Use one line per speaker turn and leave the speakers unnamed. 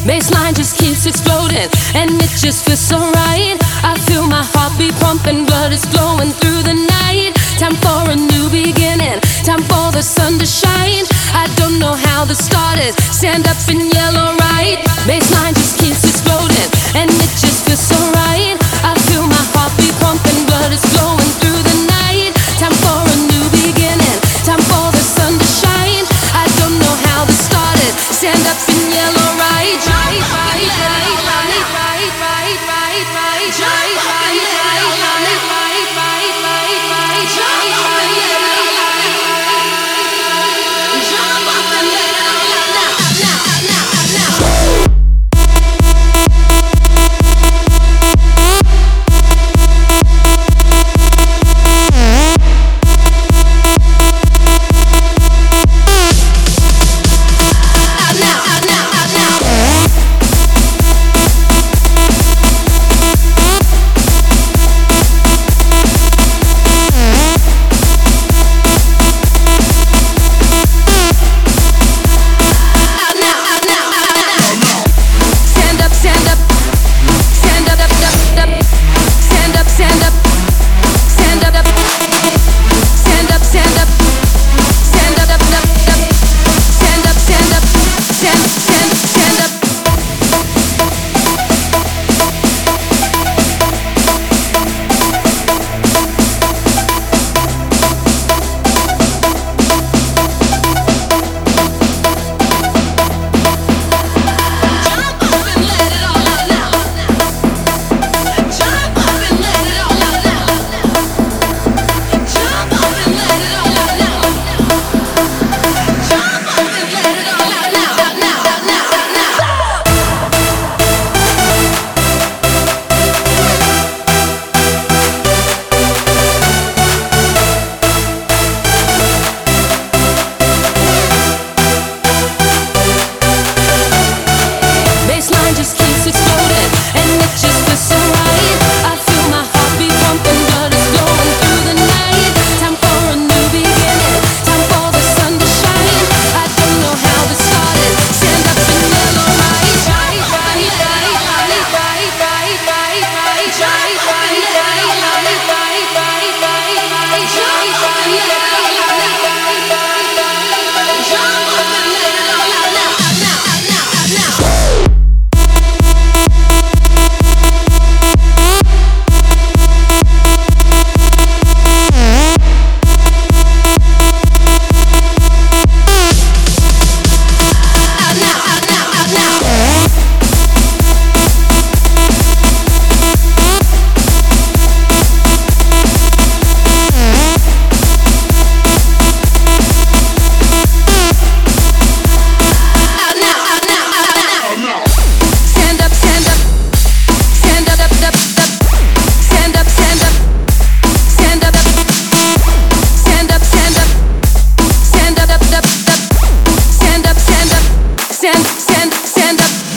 Baseline just keeps exploding, and it just feels so right. I feel my heartbeat pumping, blood is flowing through the night. Time for a new beginning, time for the sun to shine. I don't know how this started, stand up in yellow, right? Baseline just keeps exploding, and it just feels so right. I feel my heartbeat pumping, blood is flowing through the night. Time for a new beginning, time for the sun to shine. I don't know how this started, stand up in yellow, right? Stand up.